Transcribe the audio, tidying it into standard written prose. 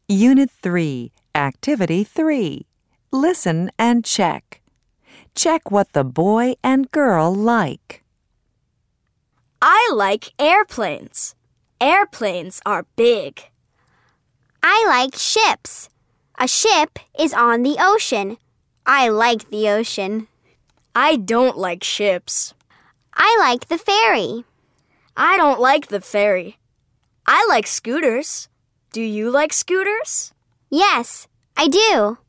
Unit 3, Activity 3. Listen and check. Check what the boy and girl like. I like airplanes. Airplanes are big. I like ships. A ship is on the ocean. I like the ocean. I don't like ships. I like the ferry. I don't like the ferry. I like scooters. Do you like scooters? Yes, I do.